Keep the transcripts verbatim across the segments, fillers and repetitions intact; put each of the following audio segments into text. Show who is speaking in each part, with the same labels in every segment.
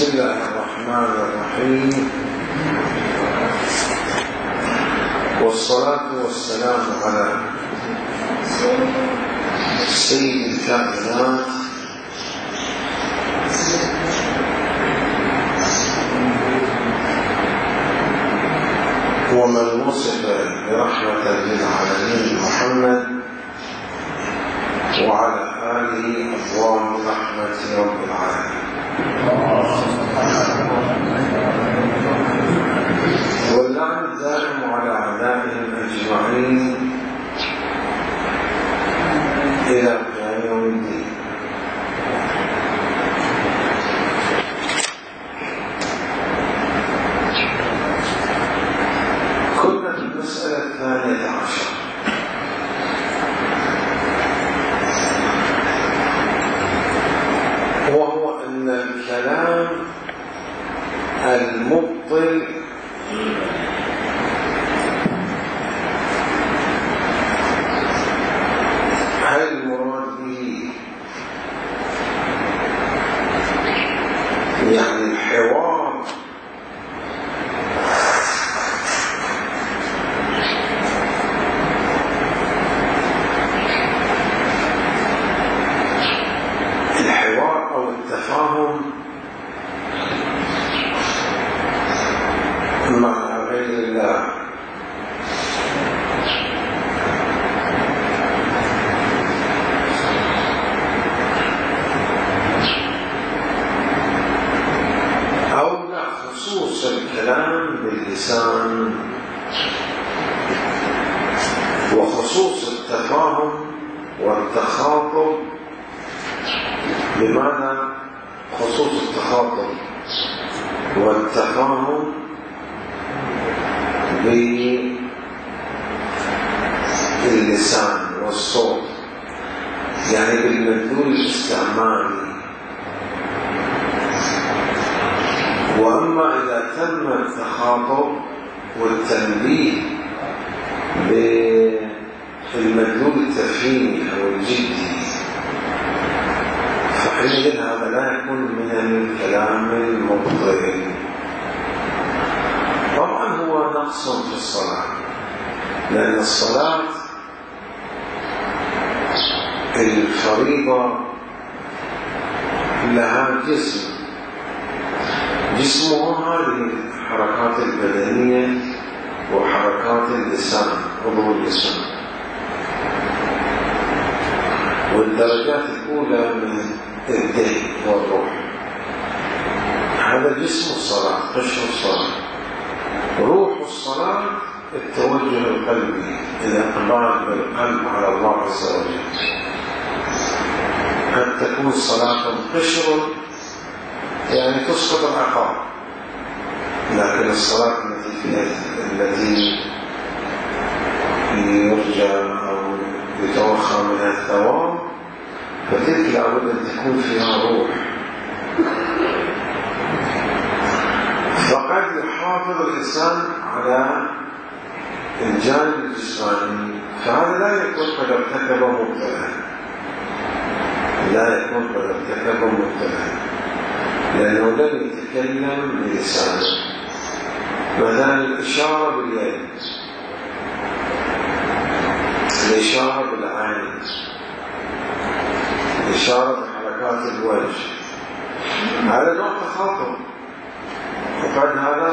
Speaker 1: بسم الله الرحمن الرحيم، والصلاة والسلام على سيد الكائنات ومن وصف برحمة للعالمين محمد وعلى آله أفضل رحمة رب العالمين، واللعن الدائم على أعدائهم أجمعين إلى قيام يوم الدين. كنا في المسألة الثانية عشر، وهو أن الكلام المبطل هل المراد به يعني الحوار الحوار أو التفاهم مع غير الله، أو لا خصوص الكلام باللسان وخصوص التفاهم والتخاطب. بمعنى خصوص التخاطب والتفاهم باللسان والصوت، يعني بالمدلول الاستعمالي. وأما إذا تم التخاطب والتنبيه بالمدلول التفهيمي أو الجدي، فحينئذ هذا لا يكون من الكلام المبطل. طبعا هو نقص في الصلاة، لأن الصلاة الفريضة لها جسم، جسمه هذه الحركات البدنية وحركات اللسان، عضو اللسان، والدرجات الأولى من الذهن والروح. هذا جسم الصلاة، قشر الصلاة. روح الصلاة التوجه القلبي، الإقبال بالقلب على الله عز وجل. قد تكون صلاة قشر يعني تسقط العقاب، لكن الصلاة التي يرجى أو يتوخى منها الثواب فتلك لابد أن تكون فيها روح. فقد يحافظ الإنسان على الجانب الجسماني، فهذا لا يكون قد ارتكب مبتلى، لا يكون قد ارتكب مبتلى، لأنه لم يتكلم بلسانه. مثلا الإشارة باليد، الإشارة بالعين، الإشارة بحركات الوجه، هذا نوع تخاطب. وقد هذا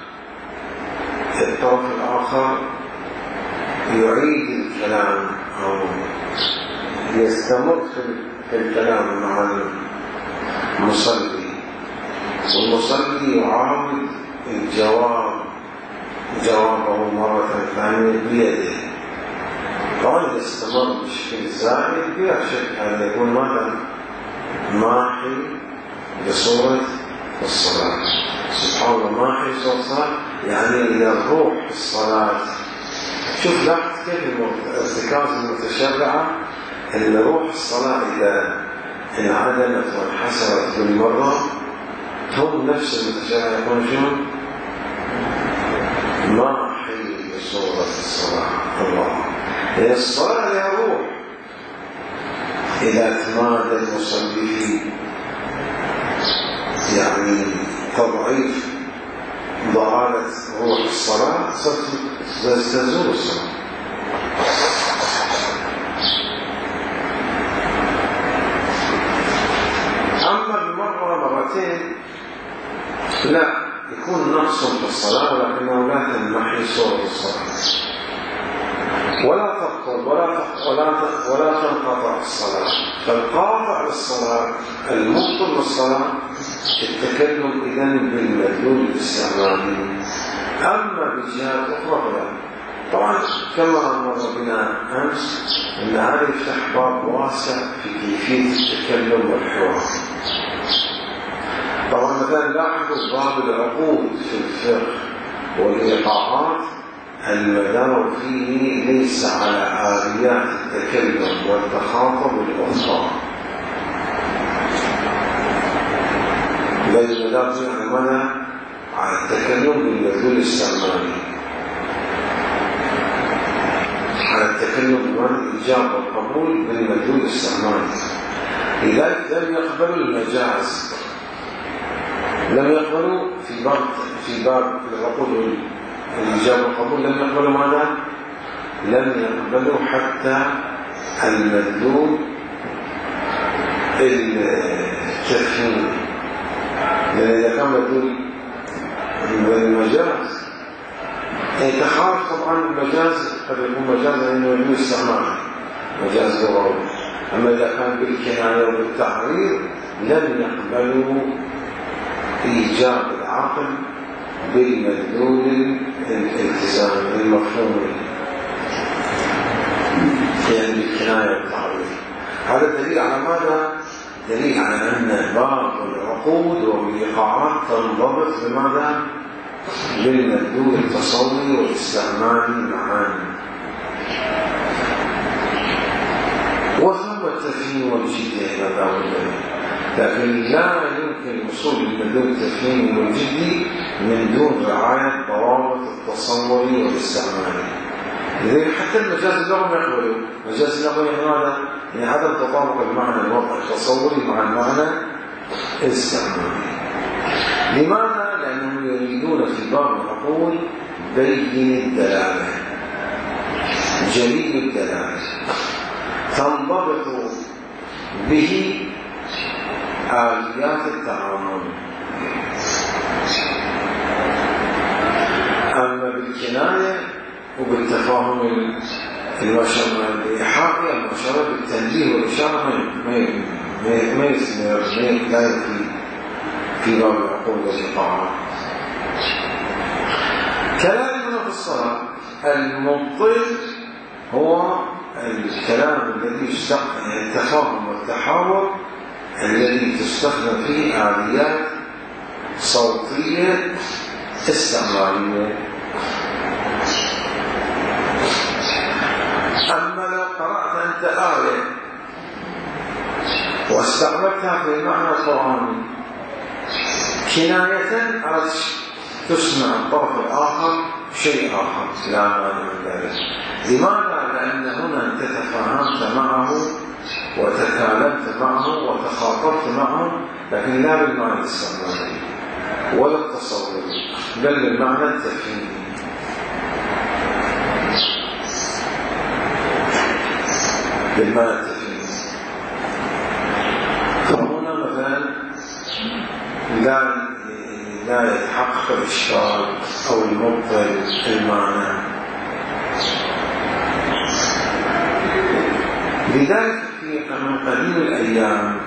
Speaker 1: الطرف الآخر يعيد الكلام أو يستمر في الكلام مع المصلي، والمصلي يعاود الجواب جوابه مرة ثانية بيده. طبعا إذا استمر بشكل زائد بلا شك هذا يكون ماذا؟ ماحي لصورة الصلاة. سبحان الله، ماحي صورة الصلاة يعني إلى الروح الصلاة. شوف لاحظ كيف الارتكاز المتشرعة أن روح الصلاة إذا انعدمت وانحسرت بالمرة هم نفس المتشرع يقول شنو؟ ماحي لصورة الصلاة. الله، هي الصلاة لها روح. إذا تمادى المصلي يعني تضعيف ضلالة روح الصلاة ستزول الصلاة. أما بمرة مرتين لا يكون نقص في الصلاة، ولكنه لا تنمحي صورة الصلاة ولا تبطل ولا ولا ولا تنقطع الصلاة. فالقاطع للصلاة المبطل للصلاة التكلم إذن بالمدلول الاستعمالي. أما بجهات أخرى لا. طبعا كما مر بنا أمس أن هذا يفتح باب واسع في كيفية التكلم والحوار. طبعا مثلا لاحظوا باب العقود في الفقه والإيقاعات المدار فيه ليس على آليات التكلم والتخاطب والإصغاء، بل المدار فيه على على التكلم بالمدلول الاستعمالي، على التكلم والإجابة والقبول بالمدلول الاستعمالي. لذلك لم يقبلوا المجاز، لم يقبلوا في باب في باب العقود الإجابة والقبول، لم يقبلوا ماذا؟ لم يقبلوا حتى المدلول التفهيمي، لأن إذا كان مدلول المجاز يتخالف طبعا المجاز، قد يكون مجازا إنه يكون استعمال مجاز لغوي. أما إذا كان بالكناية وبالتعريض لم يقبلوا إيجاب العقل بالمدلول الالتزام بالمفهوم يعني بالكناية والتعريض. هذا دليل على ماذا؟ دليل على أن باب العقود والإيقاعات تنضبط بماذا؟ بالمدلول التصوري والاستعمالي معا. وثم التفهيم والجدي هذا هو الدليل، لكن لا يمكن الوصول للمدلول التفهيمي والجدي من دون رعاية ضوابط التصوري والاستعمالي. لذلك حتى المجاز اللغوي يقبله، المجاز اللغوي ماذا؟ يعني عدم تطابق المعنى الوضع التصوري مع المعنى الاستعمالي. لماذا؟ لأنهم يريدون في باب العقول بين الدلالة، جليل الدلالة، تنضبط به آليات التعامل. أما بالكناية وبالتفاهم المشروع الإيحائي المشروع بالتنبيه والإشارة ما يستمر لا يكفي في باب العقول والإيقاعات. كلامنا في الصلاة المبطل هو الكلام الذي يستخدم التفاهم والتحاور الذي تستخدم فيه آليات صوتية استعمالية. أما لو قرأت أنت آية واستعملتها في المعنى القرآني كناية على تسمع الطرف الآخر شيء آخر لا مانع من ذلك. لماذا؟ لأن هنا أنت تفاهمت معه وتكالمت معه وتخاطبت معه، لكن لا بالمعنى الاستعمالي ولا التصوري بل بالمعنى التفهيمي. بالمعنى التفهيمي. فهنا مثلا لا لا يتحقق الإشكال أو المبطل المعنى. لذلك من قديم الأيام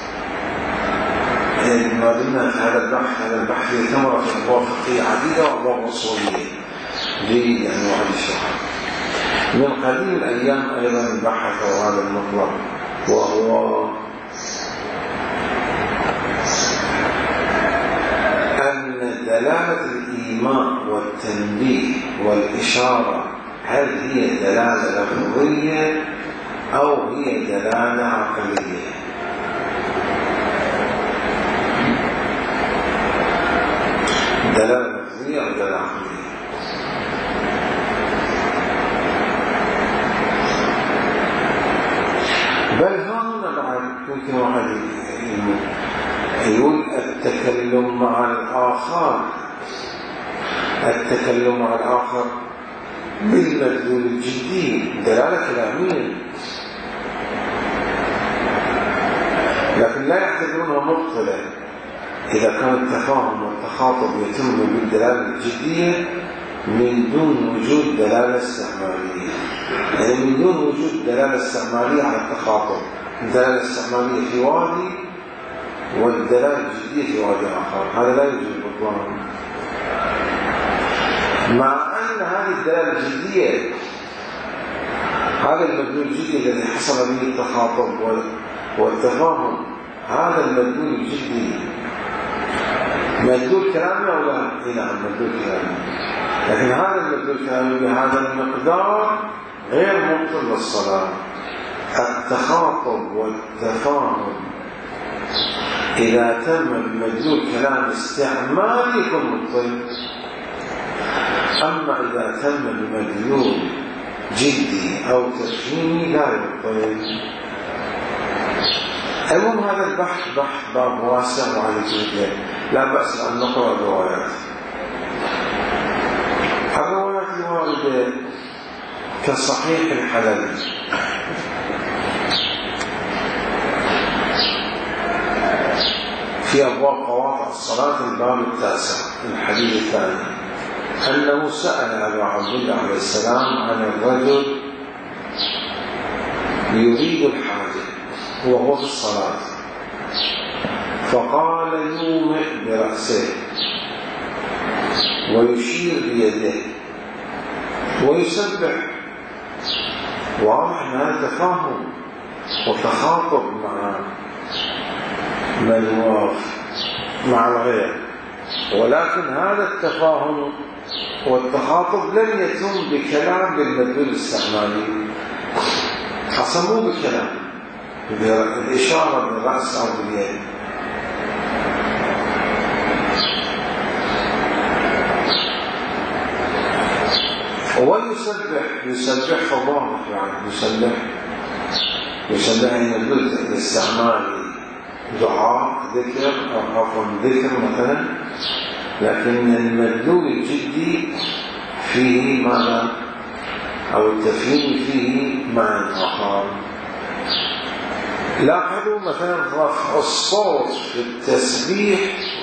Speaker 1: ما زلنا في هذا البحث هذا البحث في ثمرة في أبواب فقهية عديدة وأبواب أصولية لأنواع الشرع. من قديم الأيام أيضا بحث هذا المطلب، وهو أن دلالة الإيماء والتنبيه والإشارة هل هي دلالة لفظية أو هي دلالة عقلية؟ دلالة لفظية أو دلالة عقلية؟ بل هنا بعد ممكن واحد يقول التكلم مع الآخر التكلم مع الآخر بالمدلول الجدي دلالة كلامية، لكن لا يعتبرونها مبطلة إذا كان التفاهم والتخاطب يتم بالدلالة الجدية من دون وجود دلالة استعمالية. يعني من دون وجود دلالة استعمالية على التخاطب، الدلالة الاستعمالية في وادي والدلالة الجدية في وادي آخر، هذا لا يوجد بطلان. مع أن هذه الدلالة الجدية، هذا المدلول الجدي الذي حصل به التخاطب والتفاهم، هذا المدلول الجدي مدلول كلامي أو لا؟ إيه نعم مدلول كلامي، لكن هذا المدلول الكلامي بهذا المقدار غير مبطل للصلاة. التخاطب والتفاهم إذا تم بمدلول كلام استعمالي يكون مبطل، أما إذا تم بمدلول جدي أو تفهيمي لا يبطل. المهم هذا البحث بحث باب واسع وعلى جدا، لا بأس أن نقرأ الروايات. الروايات الواردة كصحيح الحلال في أبواب قواطع الصلاة الباب التاسع الحديث الثاني، أنه سأل أبا عبد الله عليه السلام عن الرجل يريد الحاجة وهو في الصلاة، فقال يومئ برأسه ويشير بيده ويسبح. واضح أن هذا تفاهم وتخاطب مع من هو مع الغير، ولكن هذا التفاهم والتخاطب لم يتم بكلام بالمدلول الاستعمالي، حصل مو بكلام، بالإشارة بالرأس أو باليد. ويسبح يسبح فضاح يعني يسبح يسبح أن المدلول الاستعمالي دعاء ذكر أو عفوا ذكر مثلا، لكن المدلول الجدي فيه معنى أو التفهيم فيه معنى آخر. لاحظوا مثلا رفع الصوت في التسبيح،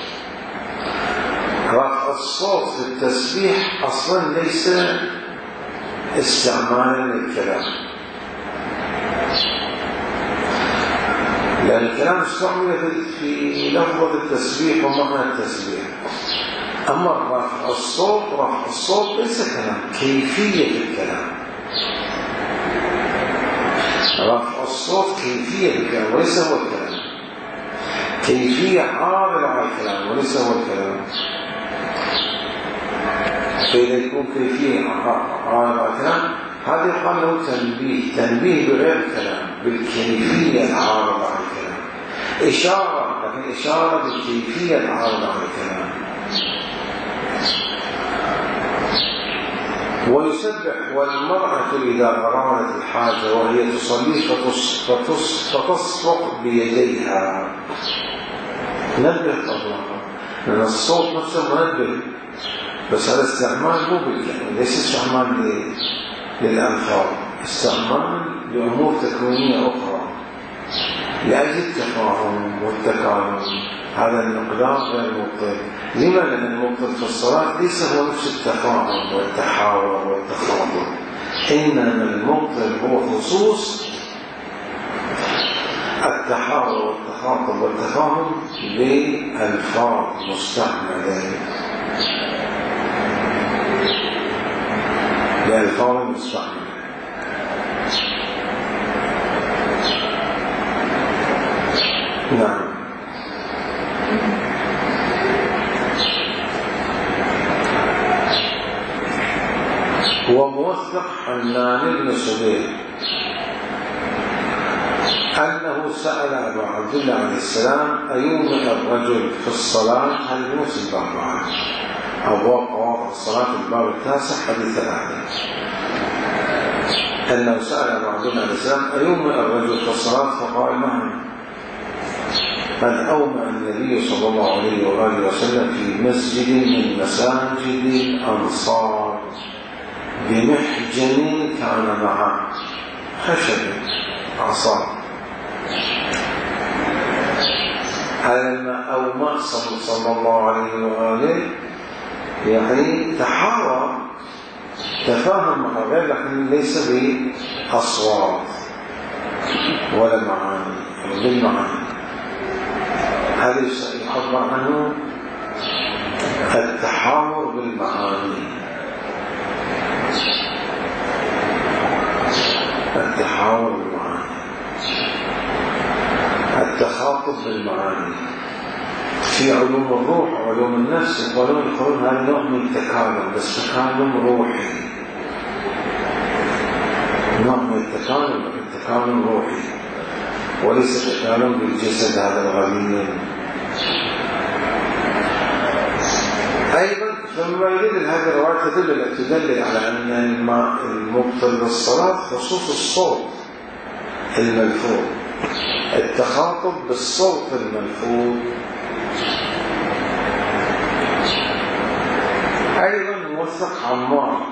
Speaker 1: رفع الصوت في التسبيح أصلا ليس استعمالا للكلام، لأن الكلام استعمل في لفظة التسبيح ومعنى التسبيح. أما رفع الصوت، رفع الصوت ليس كلام، كيفية الكلام. رفع الصوت كيفية الكلام وليس هو الكلام، كيفية عامل على الكلام وليس هو الكلام. فإذا يكون كيفية عامل على الكلام هذا يقال له تنبيه، تنبيه بغير الكلام، بالكيفية العامل على الكلام. إشارة، لكن إشارة بالكيفية العامل على الكلام. ويسبح والمرأة إذا أرادت الحاجة وهي تصلي فتصفق بيديها. نبه طبعا، لأن الصوت نفسه منبه، بس هذا استعمال مو بالكلام، ليس استعمال للألفاظ، استعمال لأمور تكوينية أخرى لأجل التفاهم والتكامل. هذا المقدار غير مبطل. لما؟ لأن المبطل في الصلاة ليس هو نفس التفاهم والتحاور والتخاطب، إنما المبطل هو خصوص التحاور والتخاطب والتفاهم بألفاظ مستعملة، بألفاظ مستعملة. نعم. وموثق حنان بن سبيل أنه سأل أبا عبد الله عليه السلام أيومئ الرجل في الصلاة هل يوصل بأربعة. أبواب قواطع الصلاة الباب التاسع حديث ثلاثة، أنه سأل أبا عبد الله عليه السلام أيومئ الرجل في الصلاة فقال نعم قد أومأ النبي صلى الله عليه وآله وسلم في مسجد من مساجد الأنصار بمحجن كان معه خشب عصا. لما أومأ صلى الله عليه وآله يعني تحاور تفاهم مع غير، لكن ليس بأصوات ولا معاني أو بالمعاني. هذا يعبر عنه التحاور بالمعاني، التحاور بالمعاني، التخاطب بالمعاني. في علوم الروح وعلوم النفس يقولون يقولون هذا نوع من التكالم، بس تكالم روحي، نوع من التكالم، التكالم روحي وليس تكالم بالجسد هذا الغليل. أيضا لما يدل هذه الرواية تدل تدل على أن المبطل بالصلاة خصوص الصوت الملفوظ، التخاطب بالصوت الملفوظ. أيضا موثق عمار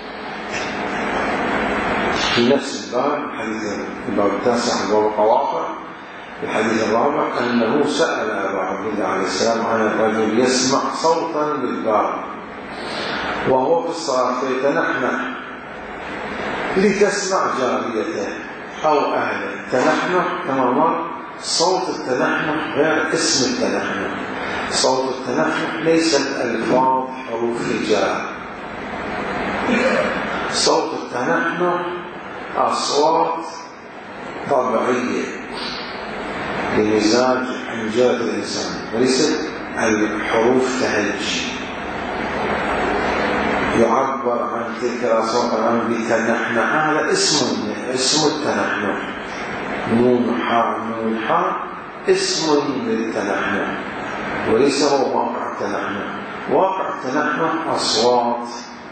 Speaker 1: في نفس الباب، حديث الباب التاسع الباب القواطع، الحديث الرابع أنه سأل أبا عبد الله عليه السلام عن الرجل يسمع صوتا بالباب وهو في الصلاة فيتنحنح لتسمع جاريته أو أهله. تنحنح كما مر، صوت التنحنح غير اسم التنحنح. صوت التنحنح ليست ألفاظ حروف هجاء، صوت التنحنح أصوات طبيعية لمزاج حنجرة الإنسان وليست الحروف تهجي. يعبر عن تلك الأصوات عن بتنحنح، هذا اسم اسم التنحنح، نون حاء نون حاء اسم للتنحنح وليس هو واقع التنحنح. واقع التنحنح أصوات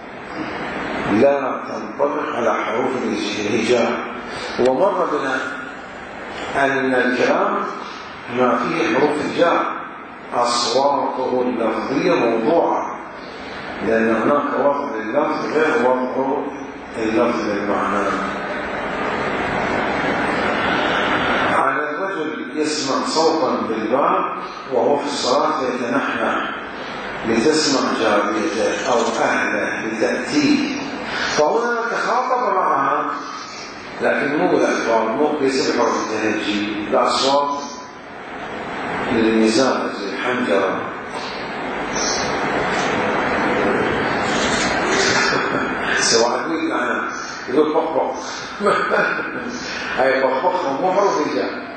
Speaker 1: لا تنطبق على حروف الهجاء. ومر بنا أن الكلام ما فيه حروف هجاء أصواته اللفظية موضوعة، لأن هناك وضع لللفظ غير وضع اللفظ للمعنى. عن الرجل يسمع صوتا بالباب وهو في الصلاة يتنحنح لتسمع جاريته أو أهله لتأتيه، فهنا تخاطب معها لكن مو بالألفاظ، مو ليس بحرف التهجي، بأصوات للمزاج الحنجرة. سواء يقول معنا يقول بقبق هاي بقبق مو حرف هجاء.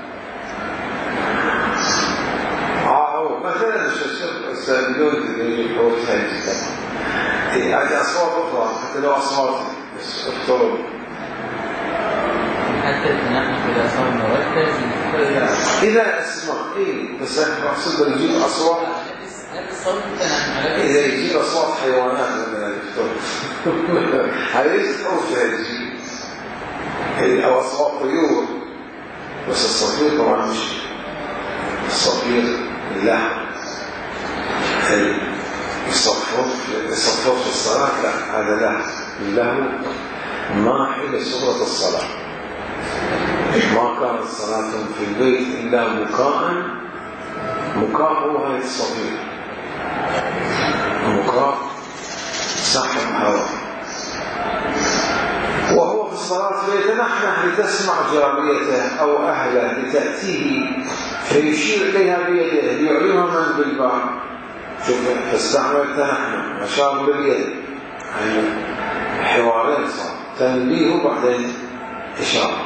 Speaker 1: مثلا السابقون يجب حروف هجاء، هذه أصوات أخرى حتى لو أصوات اختروا
Speaker 2: حتى التنحنح إذا صار مركز
Speaker 1: إذا أسمع إيه، بس أقصد يجيب أصوات إذا يجيب أصوات حيوانات من الدكتور هذا ليس حروف هجاء أو أصوات طيور، بس الصفير طبعا مش الصفير لا الصفوف في الصلاة لا، هذا لا له ماحي لسورة الصلاة. ما كانت صلاة في البيت إلا مكاء، مكاء هو الصفير، مكاء سحب هواء. وهو في الصلاة فيتنحنح لتسمع جاريته أو أهله لتأتيه فيشير إليها بيده ليعلمها من بالباب. شوف استعمل تنحنح أشار باليد، يعني حوارين صار تنبيه وبعدين إشارة.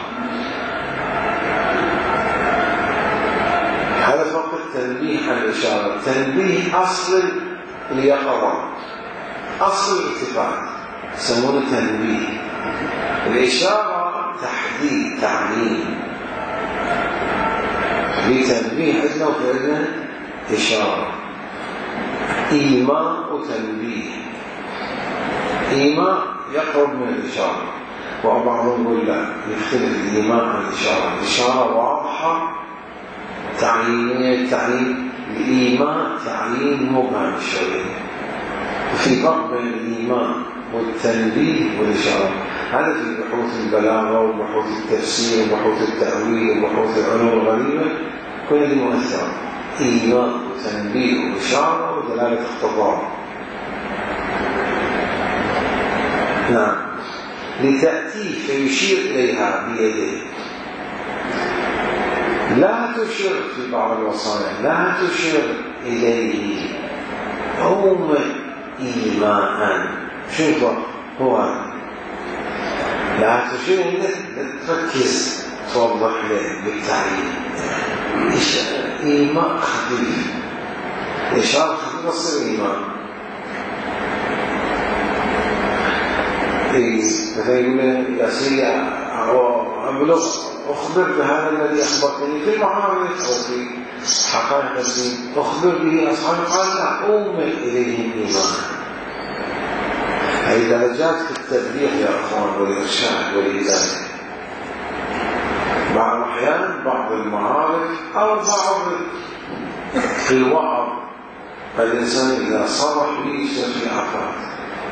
Speaker 1: هذا فقط تنبيه عن الإشارة. تنبيه أصل اليقظة، أصل الالتفات يسمونه تنبيه. الإشارة تحديد تعليم، لتنبيه عندنا وفعلنا إشارة. إيماء وتنبيه، إيماء يقرب من الإشارة، وبعضهم يقول لا يختلف الإيماء عن الإشارة. الإشارة واضحة تعيين التعيين الإيمان تعيين مبهم شوية، وفي فرق بين الإيمان والتنبيه والإشارة. هذا في بحوث البلاغة وبحوث التفسير وبحوث التأويل وبحوث العلوم الغريبة كل هذه مؤثرة، إيمان وتنبيه وإشارة ودلالة اقتضاء. نعم. لتأتي فيشير إليها بيده، لا تشير في بعض الوصايا، لا تشير إليه هم إيماء. شوف هو لا تشير إليه، تركز توضح له بالتعليم إيماء خفيف، إشارة خفيفة تصير إيمان. مثلا يقول يا سيدي أبلغ أخبر بهذا الذي أخبرتني في المعاملة أو في حقائق الدين، أخبر به أصحابي، قال لا أؤمن إليهم إيمانا. هذه درجات في التبليغ يا أخوان والإرشاد والهداية. بعض الأحيان بعض المعارف أو بعض في الوعظ فالإنسان إذا صرح به يصير في آفات،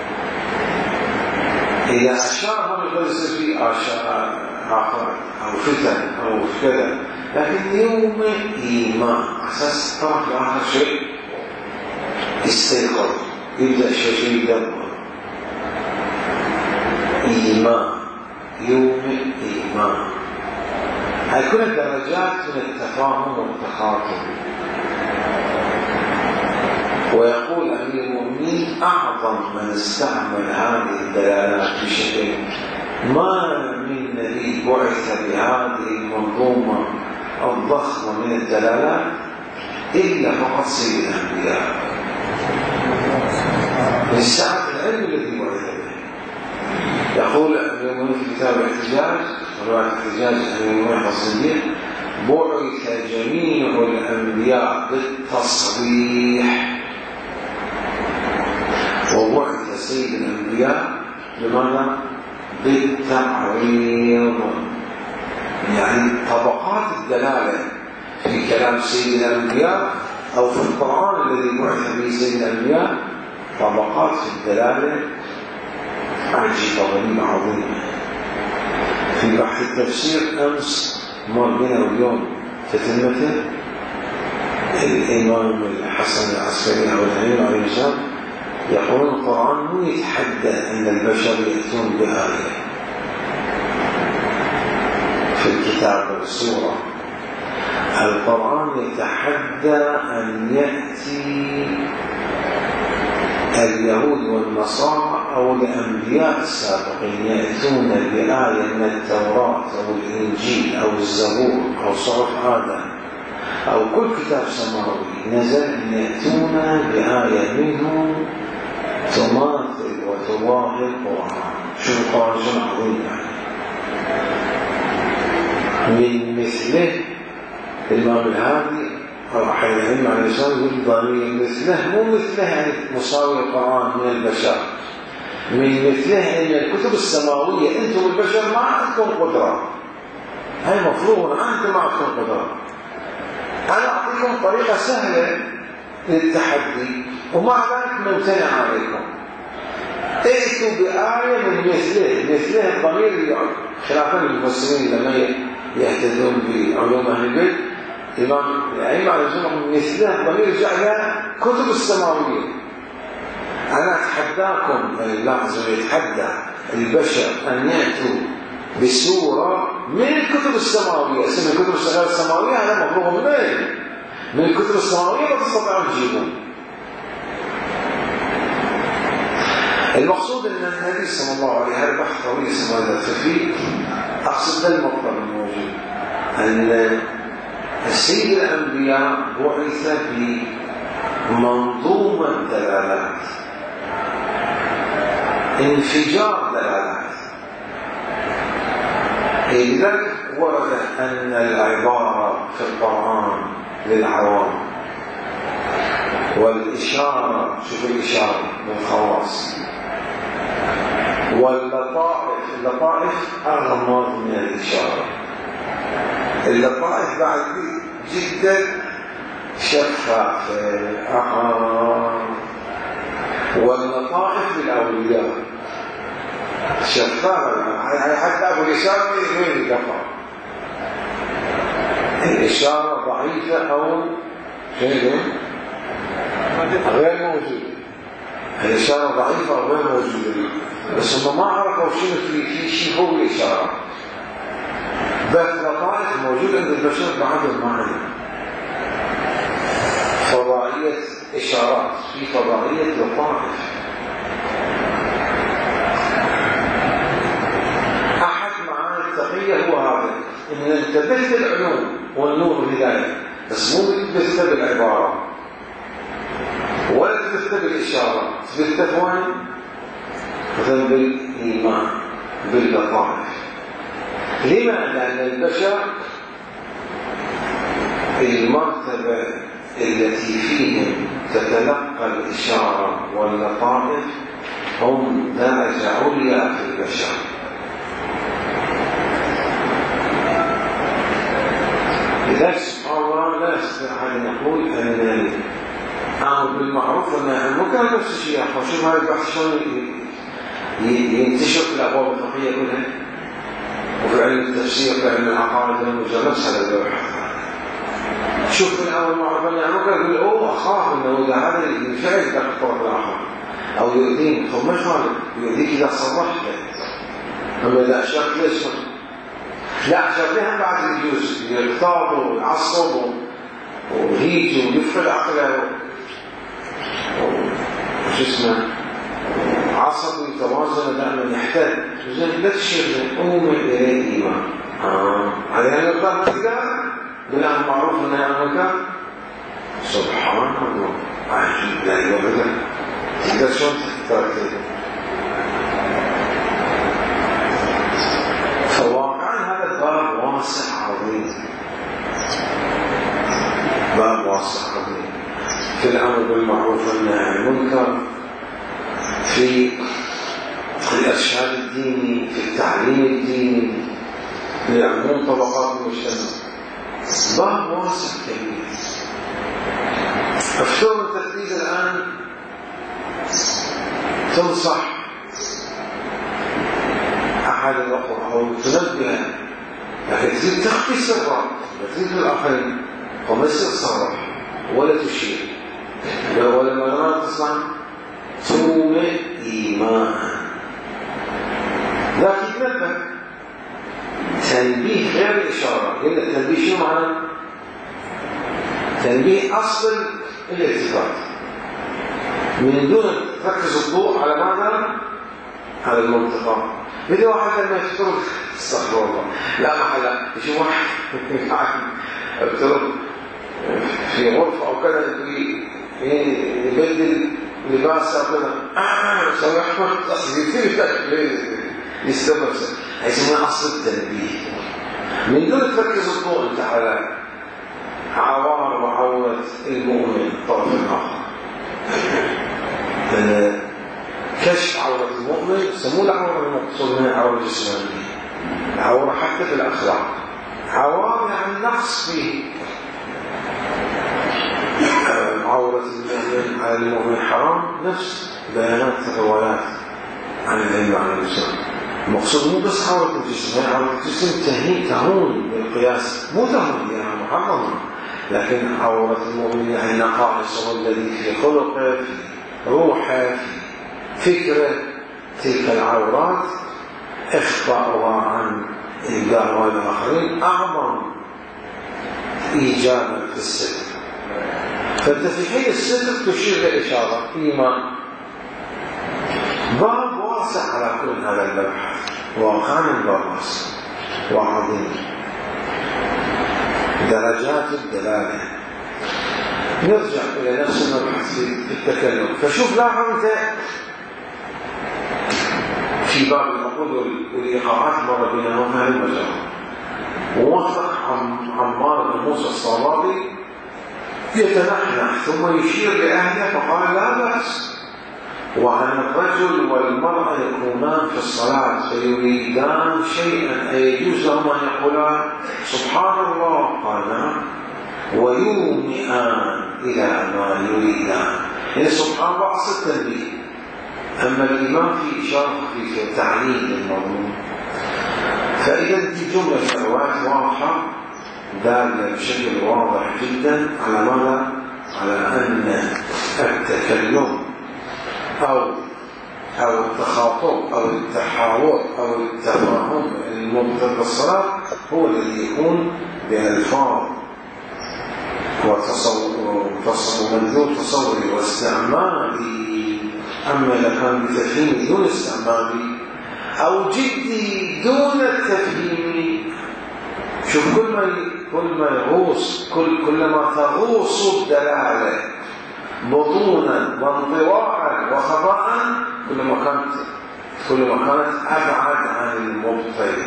Speaker 1: إذا أشار يقول يصير في آفات أو فتن أو كذا، لكن يوم إيمان أساس طرح لآخر شيء يستيقظ، يبدأ شيء يدبر. إيمان يوم إيمان، هاي كلها درجات من التفاهم والتخاطب. ويقول أمير المؤمنين أعظم من استعمل هذه الدلالات بشكل ما من نبي بعث بهذه المنظومة الضخمة من الدلالات إلا فقط سيد الأنبياء للسعة العلم الذي بعث به. يقول أمير المؤمنين في كتاب الاحتجاج، رواية الاحتجاج أمير المؤمنين الصديق، بعث جميع الأنبياء بالتصريح وبعث سيد الأنبياء لماذا؟ بالتعريض. يعني طبقات الدلالة في كلام سيد الأنبياء أو في القرآن الذي بعث به سيد الأنبياء طبقات في الدلالة عجيبة غريبة عظيمة. في بحث التفسير أمس مر بنا اليوم تتمته الإمام الحسن العسكري أو العلم عليه السلام يقول القرآن مو يتحدى أن البشر يأتون بآية في الكتاب والسورة، القرآن يتحدى أن يأتي اليهود والنصارى أو الأنبياء السابقين يأتون بآية من التوراة أو الإنجيل أو الزبور أو صحف آدم أو كل كتاب سماوي نزل أن يأتون بآية منه تماثل وتضاهي القرآن. شو القرآن شو عظيم يعني. من مثله الإمام الهادي راح العلم على الإنسان يقول ضمير مثله مو مثله يعني مساوي القرآن من البشر، من مثله أن الكتب السماوية أنتم البشر ما عندكم قدرة، هاي مفروض أنتم ما عندكم قدرة. أنا أعطيكم طريقة سهلة للتحدي ومع ذلك ممتنع عليكم، ائتوا بآية من مثله. مثله الضمير خلافا للمفسرين لما يهتدون بعلوم أهل البيت الإمام العلم على الجمع مثله الضمير جعل كتب السماوية. أنا أتحداكم الله عز وجل يتحدى البشر أن يأتوا بسورة من الكتب السماوية. اسم الكتب السماوية هذا مفروغ منه، من الكتب السماوية لا تستطيعون تجيبون. المقصود أن النبي صلى الله عليه وسلم بحث طويل اسمه هذا التفريق. أقصد ده المطلب الموجود أن السيد الأنبياء بعث بمنظومة دلالات، انفجار دلالات. لذلك ورد أن العبارة في القرآن للعوام والإشارة، شوف الإشارة للخواص، واللطائف، اللطائف أغمض من الإشارة. اللطائف بعد جدا شفافة آه. واللطائف للأولياء شفافة، حتى أبو الإشارة وين يدفع الإشارة ضعيفة أو غير موجودة، الإشارة ضعيفة أو غير موجودة، بس هم ما عرفوا شنو في في شيء هو الإشارة، بس لطائف موجودة عند البشر بعد المعنى. فضائية إشارات في فضائية لطائف. أحد معاني التقية هو هذا، إن انتبهت العلوم والنور والهداية، بس مو تثبت بالعبارة ولا تثبت بالإشارة، تثبت وين؟ مثلا بالإيمان باللطائف. لما؟ لأن البشر المرتبة التي فيهم تتلقى الإشارة واللطائف هم درجة عليا في البشر. لذلك سبحان الله لا يستطيع أن يقول أنني أمر بالمعروف والنهي عن المنكر نفس الشيء. شوف هذا البحث شلون ينتشر في الأبواب الفقهية كلها وفي علم التفسير وفي علم العقائد والمجال نفس هذا البحث. شوف الأمر بالمعروف والنهي عن المنكر يقول أوه أخاف أنه إذا هذا الفعل يدخل الطرف الآخر أو يؤذيني، ثم ما يخالف يؤذيك إذا صرحت له، أما إذا أشرت ليش لا أشرت لها بعد يجوز يغتاب ويعصب ويهيج ويفقد عقله وش اسمه عصب ويتوازن دائما يحتاج لا تشير أم إليه إيمان آه. عليها نقدر كذا بالأمر معروف والنهي عن المنكر. سبحان الله عجيب لا يوجد إذا شلون تختار فواقعا هذا الباب واسع عظيم، باب واسع عظيم في الأمر بالمعروف والنهي عن المنكر، في الإرشاد الديني، في التعليم الديني لعموم طبقات المجتمع. باب واسع كبير. أفترض التركيز الآن تنصح أحد الأخوة أو تنبه، لكن تريد تخفي سرك، تريد الآخرين وما يصير صرح ولا تشير ولا ما تصنع تومئ إيمانا. لكن تنبه تنبيه غير الإشارة. يبدأ التنبيه شو معنى؟ تنبيه أصل الالتفات من دون تركز الضوء على ماذا؟ على المنطقة. بدي واحد لما يفترض استغفر الله لا محل يشوف واحد يفترض في غرفة أو كذا يبدل لباسه أو كذا آه سوي أحمد أصل يصير يستمر يسمى أصل التنبيه من دون تركز الضوء أنت على عوار وعورة المؤمن الطرف الآخر. كشف عورة المؤمن سموه العورة المقصود منها عورة جسمانية، عورة حتى في الأخلاق، عوار يعني نقص فيه. عورة المؤمن على المؤمن حرام نفس بيانات الروايات عن العلم عن الإسلام. المقصود مو بس عورة الجسم، يعني عورة الجسم تهين تهون بالقياس، مو تهون يعني محرمة، لكن عورة المؤمن يعني نقائصه الذي في خلقه في روحه في فكرة. تلك العورات إخفاؤها عن الدعوة الآخرين أعظم إيجابا في الستر. فأنت في حين الستر تشير لإشارة إيمان. باب واسع على كل هذا المبحث، واقعا باب واسع وعظيم، درجات الدلالة. نرجع إلى نفس المبحث في التكلم. فشوف لاحظ أنت في باب العقود والإيقاعات مر بينهم هذه المجال. ووافق عمار بن موسى الصوابي يتنحنح ثم يشير لأهله فقال لا بأس، وعن الرجل والمرأة يكونان في الصلاة فيريدان شيئا أيجوز لهما أن يقولان سبحان الله؟ قال نعم. ويومئان إلى ما يريدان. يعني سبحان الله أصل التنبيه. أما الإمام في إشارة خفيفة تعليل للمضمون. فإذا دي جملة من الروايات واضحة دالة بشكل واضح جدا على ماذا؟ على أن التكلم أو أو التخاطب أو التحاور أو التفاهم المبتدأ بالصلاة هو الذي يكون بألفاظ ومنظور تصوري واستعمالي. أما إذا كان بتفهيم دون استعمالي أو جدي دون التفهيم، شوف كل ما كل ما يغوص كل كلما تغوص الدلالة بطونا وانطواعا وخطأ كلما كانت كلما كانت أبعد عن المبطل،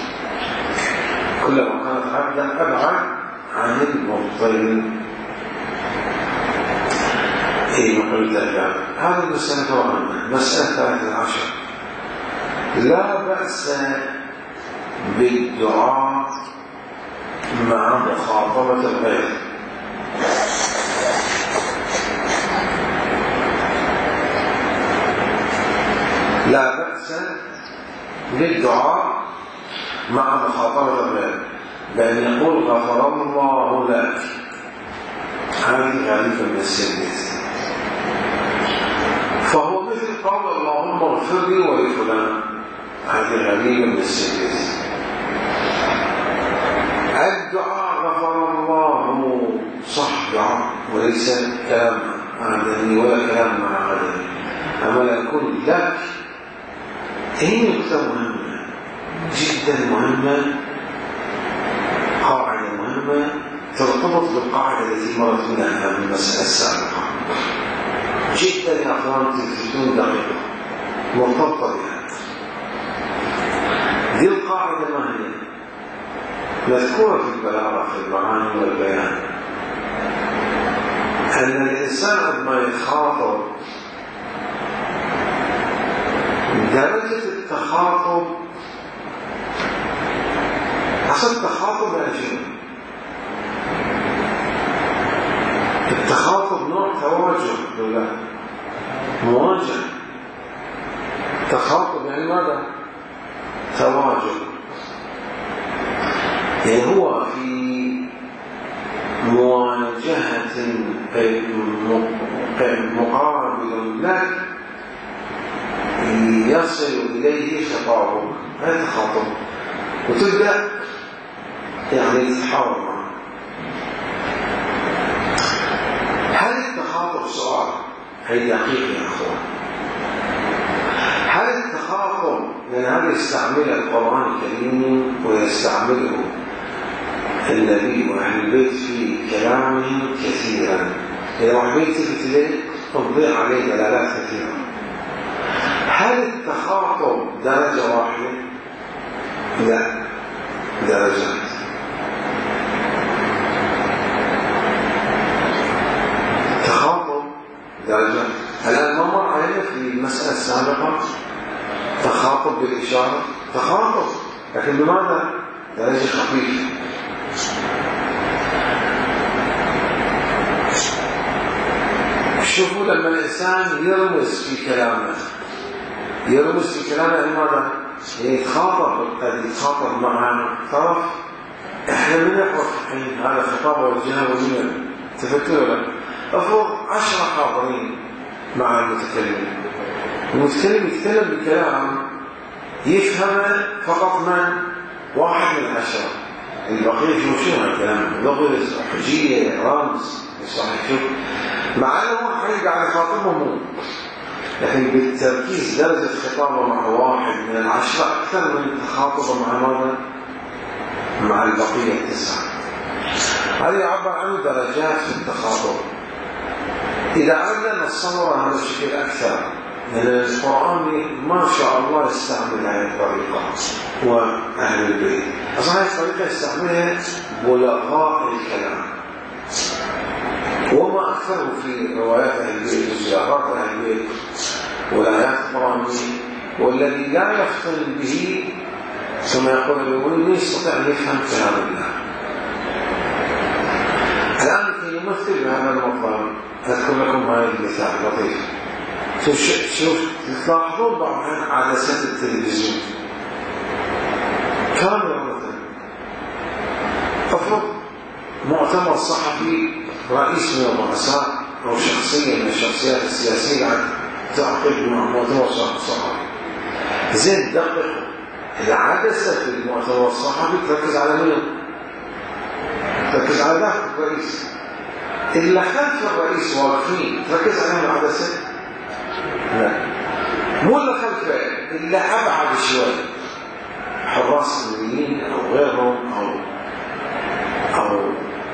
Speaker 1: كلما كانت أبعد عن المبطل. أي نقول ذلك. هذه المسألة مهمة. مسألة ثلاثة عشر: لا بأس بالدعاء مع مخاطبة الغير. لا بأس بالدعاء مع مخاطبة الغير بأن يقول غفر الله لك. هذه غريبة من السنة، فهو مثل قول اللهم اغفر لي ولفلان. هذه غريبة من السنة. الدعاء غفر الله صح دعاء وليس كلام عدمي ولا كلام مع عدمي. أما يكون لك هي نقطة مهمة جدا، مهمة، قاعدة مهمة ترتبط بالقاعدة التي مرت منها من المسألة السابقة جدا يا أخوان، تلفتون دقيقة مرتبطة بها. دي القاعدة ما هي مذكورة في البلاغة في المعاني والبيان، أن الإنسان عندما يخاطب درجة التخاطب أصل التخاطب يا شيخ، التخاطب نوع تواجه ولا مواجهة. تخاطب يعني ماذا؟ تواجه، يعني هو في مواجهة مقابل لك يصل إليه خطابك، هذا تخاطب، وتبدأ يعني تتحاور معه. هل التخاطب سؤال؟ هي دقيقة يا أخوان. هل التخاطب لأن هذا يستعمله القرآن الكريم ويستعمله النبي وأهل البيت في كلامهم كثيرا، إذا واحد بيت تلك تضيع عليه دلالات كثيرة. هل التخاطب درجة واحدة؟ لا، درجات. التخاطب درجات. الآن ما مر علينا في المسألة السابقة تخاطب بالإشارة، تخاطب، لكن بماذا؟ درجة خفيفة. شوفوا لما الإنسان يرمز في كلامه، يرمز في كلامه لماذا؟ يتخاطب، قد يتخاطب مع طرف احنا من نعرف الحين هذا خطاب وجهه ومن تفكروا له. افرض عشرة حاضرين مع المتكلم، المتكلم يتكلم بكلام يفهم فقط من واحد من العشرة، البقية يشوفون الكلام لغز حجية رمز صحيح. شوف مع أنه واحد قاعد يخاطبهم، لكن بالتركيز درجة خطابه مع واحد من العشرة أكثر من تخاطبه مع ماذا؟ مع البقية التسعة. هذا يعبر عنه درجات في التخاطب. إذا أردنا نتصور هذا الشكل أكثر، لأن القرآن ما شاء الله يستعمل هذه الطريقة وأهل البيت. أصلا هذه الطريقة يستعملها بلغاء الكلام، وما أكثره في روايات أهل البيت وزيارات أهل البيت والآيات القرآنية. والذي لا يفتن به كما يقول الأولون يستطيع أن يفهم كلام الله. يمثل بهذا المطلب. أذكر لكم هذا المثال لطيف. شوف شوف تلاحظون بعض عدسات التلفزيون كاميرا مثلا، افرض مؤتمر صحفي رئيس من الرؤساء او شخصيه من الشخصيات السياسيه قاعد تعقد مؤتمر صحفي، زين دقق العدسه في المؤتمر الصحفي تركز على مين؟ تركز على ذاك الرئيس. اللي خلف الرئيس واقفين تركز عليهم العدسه؟ لا، مو اللي خلفه، اللي ابعد شوي، حراس امنيين او غيرهم او او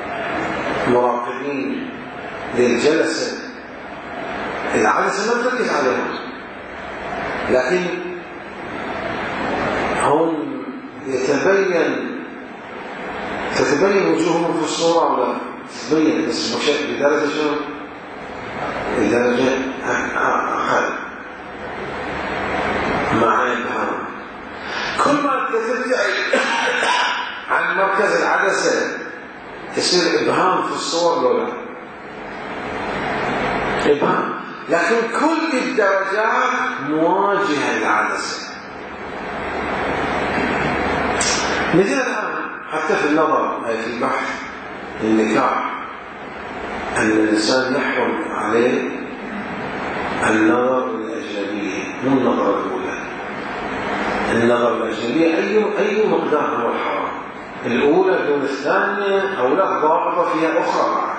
Speaker 1: مراقبين للجلسه، العدسه ما تركز عليهم، لكن هم يتبين تتبين وجوههم في الصوره ولا تبين بس بدرجه شنو؟ بدرجه اقل مع إبهام. كل ما تبتعد عن مركز العدسة يصير إبهام في الصور ولا إبهام، لكن كل الدرجات مواجهة للعدسة. مثل الآن حتى في النظر أي في البحث النكاح أن الإنسان يحرم عليه النظر الأجنبية، مو النظر الأولى. النظر الأجنبية أي أي مقدار هو الحرام، الأولى دون الثانية أو لا ضابطة فيها أخرى معه.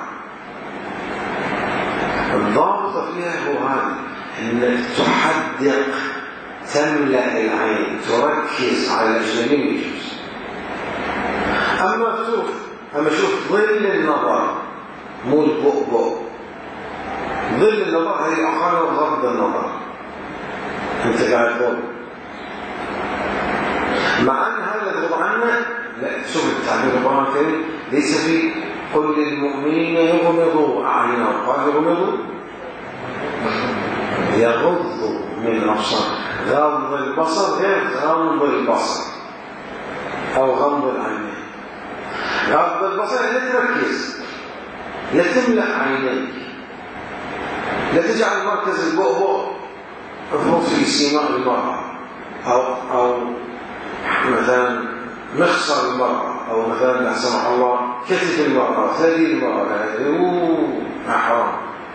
Speaker 1: الضابطة فيها هو هذا، أنك تحدق تملأ العين تركز على الأجنبي يجوز. أما شوف أما شوف ظل النظر مو البؤبؤ، ظل النظر هي أقل غض النظر، أنت قاعد فوق مع أن هذا الغض عنه. لا، شوف التعبير القرآن الكريم ليس في قل للمؤمنين يغمضوا أعينهم، قال يغمضوا يغضوا من الأبصار. غض البصر غير غمض البصر أو غمض العينين. غض البصر لا تركز، لا تملأ عينيك، لا تجعل مركز البؤبؤ مفروض في سيماء المرأة أو أو مثلا مخصر المرأة أو مثلا لا سمح الله كتف المرأة ثدي المرأة، هذا حرام.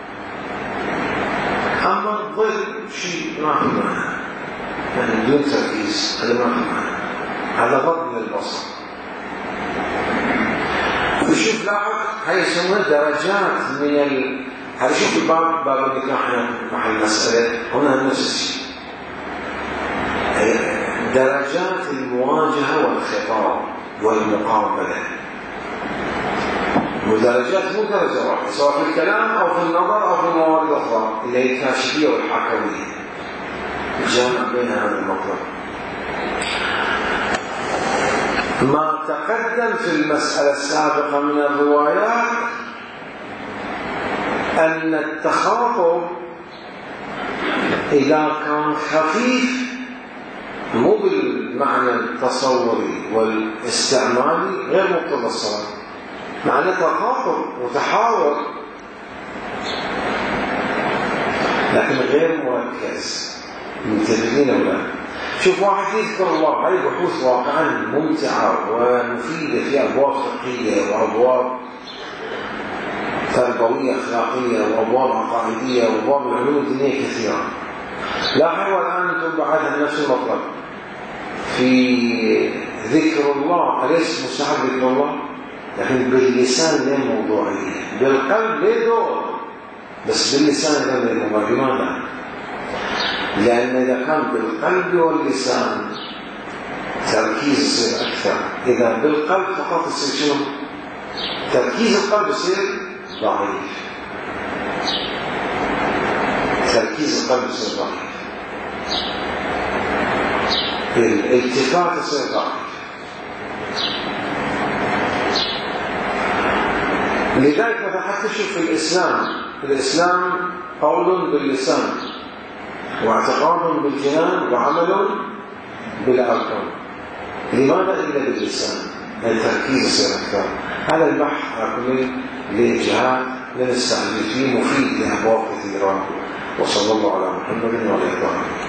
Speaker 1: أما الظل شيء ما في معنى، يعني بدون تركيز، هذا ما في معنى، هذا غض للبصر. وشوف لاحظ هاي يسمونها درجات من ال هذا. شوف الباب باب النكاح مع المسألة هنا نفس الشيء، درجات المواجهة والخطاب والمقابلة، ودرجات مو درجة واحدة سواء في الكلام أو في النظر أو في الموارد الأخرى اللي هي الكاشفية والحكوية، الجامع بين هذا المطلب. ما تقدم في المسألة السابقة من الروايات أن التخاطب إذا كان خفيف مو بالمعنى التصوري والاستعمالي غير مقتضى الصلاة، معنى تخاطب وتحاور لكن غير مركز. متفقين ولا؟ شوف واحد يذكر الله، هذه بحوث واقعا ممتعة ومفيدة في أبواب فقهية وأبواب تربوية أخلاقية وأبواب عقائدية وأبواب العلوم الدينية كثيرة. لاحظوا الآن أنتم بعد نفس المطلب في ذكر الله، أليس مستحب ذكر الله؟ لكن باللسان لا موضوعية، بالقلب لا دور، بس باللسان لا موضوعية. لماذا؟ لأن إذا كان بالقلب واللسان تركيز يصير أكثر، إذا بالقلب فقط يصير شنو؟ تركيز القلب يصير ضعيف، تركيز القلب يصير ضعيف، الالتفات يصير ضعيف. لذلك مثلا حتى شوف في الإسلام، في الإسلام قول باللسان واعتقاد بالجنان وعمل بالأركان. لماذا إلا باللسان؟ التركيز يصير أكثر. هذا البحث على كل للجهاد لنستعجل فيه، مفيد لأبواب كثيرة. وصلى الله على محمد وعلى آله.